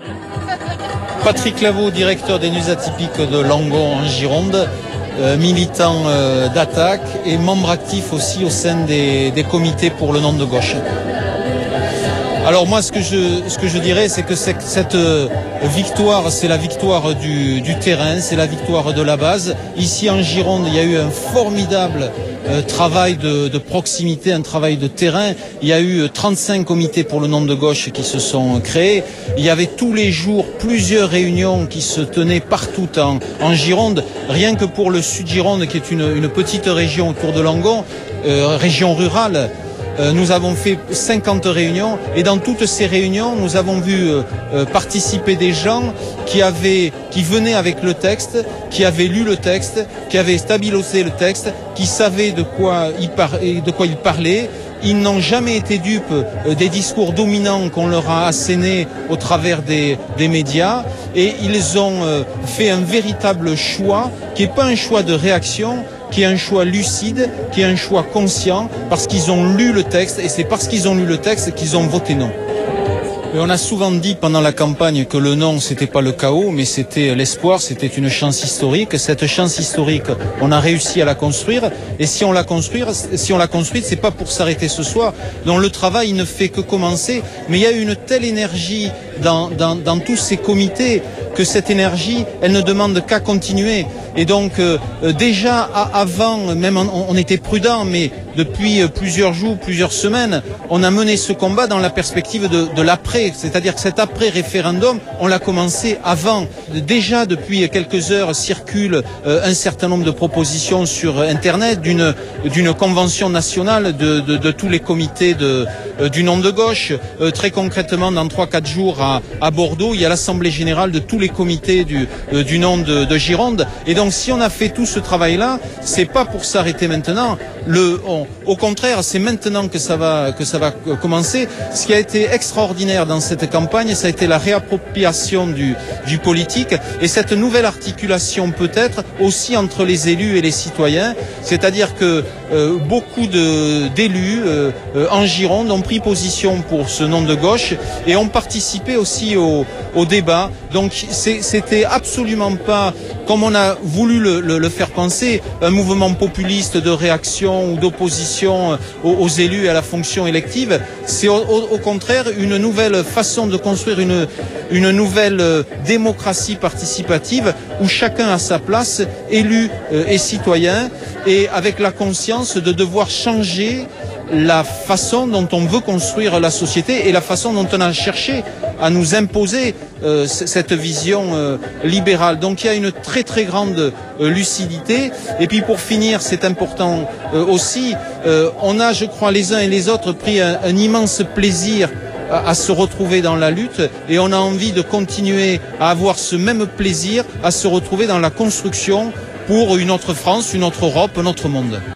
Patrick Lavaux, directeur des Nuits Atypiques de Langon en Gironde, militant d'attaque et membre actif aussi au sein des comités pour le nom de gauche. Alors moi, ce que je dirais, c'est que cette victoire, c'est la victoire du terrain, c'est la victoire de la base. Ici en Gironde, il y a eu un formidable travail de proximité, un travail de terrain. Il y a eu 35 comités pour le nom de gauche qui se sont créés. Il y avait tous les jours plusieurs réunions qui se tenaient partout en Gironde. Rien que pour le Sud-Gironde, qui est une petite région autour de Langon, région rurale, nous avons fait 50 réunions et dans toutes ces réunions, nous avons vu participer des gens qui venaient avec le texte, qui avaient lu le texte, qui avaient stabilisé le texte, qui savaient de quoi ils parlaient. Ils n'ont jamais été dupes des discours dominants qu'on leur a assénés au travers des médias et ils ont fait un véritable choix qui n'est pas un choix de réaction, qui est un choix lucide, qui est un choix conscient, parce qu'ils ont lu le texte, et c'est parce qu'ils ont lu le texte qu'ils ont voté non. Et on a souvent dit pendant la campagne que le non, c'était pas le chaos, mais c'était l'espoir, c'était une chance historique. Cette chance historique, on a réussi à la construire, et si on la construit, c'est pas pour s'arrêter ce soir. Donc le travail ne fait que commencer, mais il y a une telle énergie dans tous ces comités que cette énergie, elle ne demande qu'à continuer. Et donc déjà avant, même on était prudent, mais depuis plusieurs jours, plusieurs semaines, on a mené ce combat dans la perspective de l'après. C'est-à-dire que cet après-référendum, on l'a commencé avant. Déjà depuis quelques heures circulent un certain nombre de propositions sur Internet d'une convention nationale de tous les comités du nom de gauche. Très concrètement, dans 3-4 jours à Bordeaux, il y a l'Assemblée générale de tous les comités du nom de Gironde. Et donc si on a fait tout ce travail-là, c'est pas pour s'arrêter maintenant. Au contraire, c'est maintenant que ça va commencer. Ce qui a été extraordinaire dans cette campagne, ça a été la réappropriation du politique et cette nouvelle articulation peut-être aussi entre les élus et les citoyens. C'est-à-dire que beaucoup d'élus en Gironde ont pris position pour ce nom de gauche et ont participé aussi au débat. Donc c'était absolument pas, comme on a voulu le faire penser, un mouvement populiste de réaction ou d'opposition aux élus et à la fonction élective. C'est au contraire une nouvelle façon de construire une nouvelle démocratie participative où chacun a sa place, élu et citoyen, et avec la conscience de devoir changer la façon dont on veut construire la société et la façon dont on a cherché à nous imposer cette vision libérale. Donc il y a une très très grande lucidité. Et puis pour finir, c'est important aussi, on a, je crois, les uns et les autres pris un immense plaisir à se retrouver dans la lutte et on a envie de continuer à avoir ce même plaisir à se retrouver dans la construction pour une autre France, une autre Europe, un autre monde.